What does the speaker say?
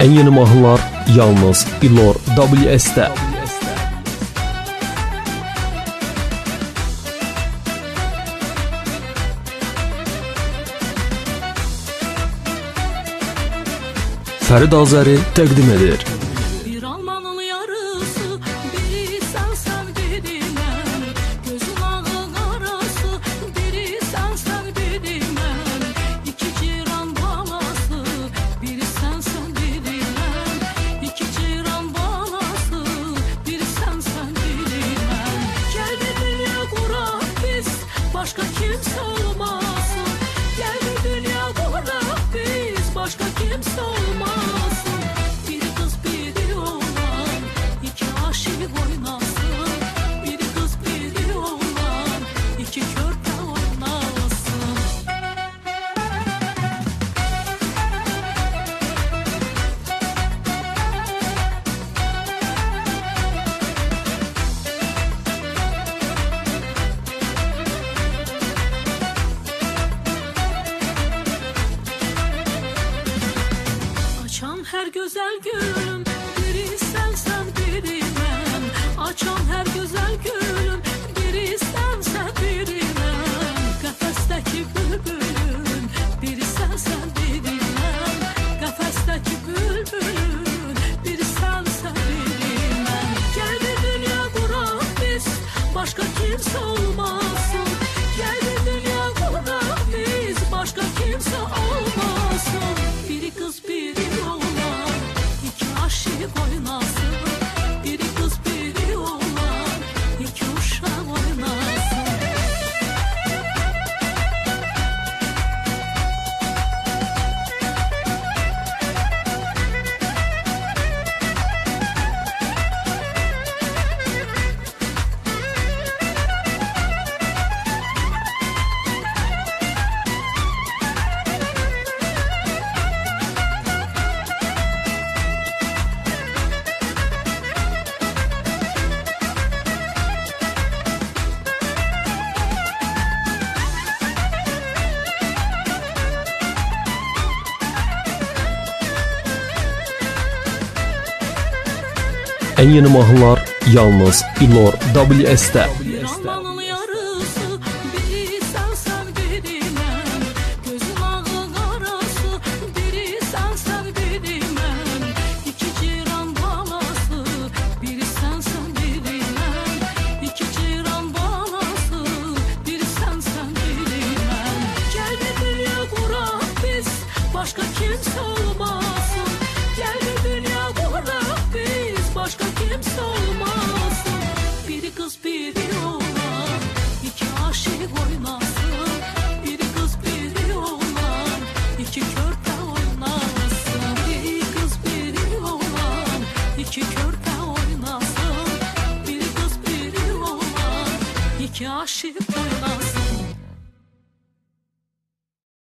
En yeni mahnılar yalnız İlor WS'də. Fərid Azəri təqdim edir. Başka kimse olmasın. Gel bir dünya kurak biz. Başka kimse olmasın. Bir kız bir oğlan, iki aşık oynasın. Bir kız bir oğlan, iki körpe oynasın. Açan her güzel gülüm, biri sensen biri ben. Açan her güzel gülüm, biri sensen biri ben. Kafesteki bülbülüm, biri sensen biri ben. Kafesteki bülbülüm, biri sensen biri ben. Gel bir dünya kurak biz, başka kimse olmasın. Gel bir dünya kurak biz, başka kimse olmasın. Biri kız biri oğlan, iki aşık oynasın. Biri kız biri oğlan, iki uşak oynasın. En yeni mahnılar yalnız İlor WS'də. Almanın yarısı, biri sensen biri ben. Gözün ağı karası, biri sensen biri ben. İki ciran balası, biri sensen biri ben. İki ciran balası, biri sensen biri ben. Gel bir dünya kurak biz, başka kimse olmasın. Gel bir dünya kurak biz, başka kimse olmasın. Biri kız biri oğlan, iki aşık oynasın. Biri kız biri oğlan, iki körpe oynasın. Biri kız biri oğlan, iki körpe oynasın. Biri kız biri oğlan, iki aşık oynasın.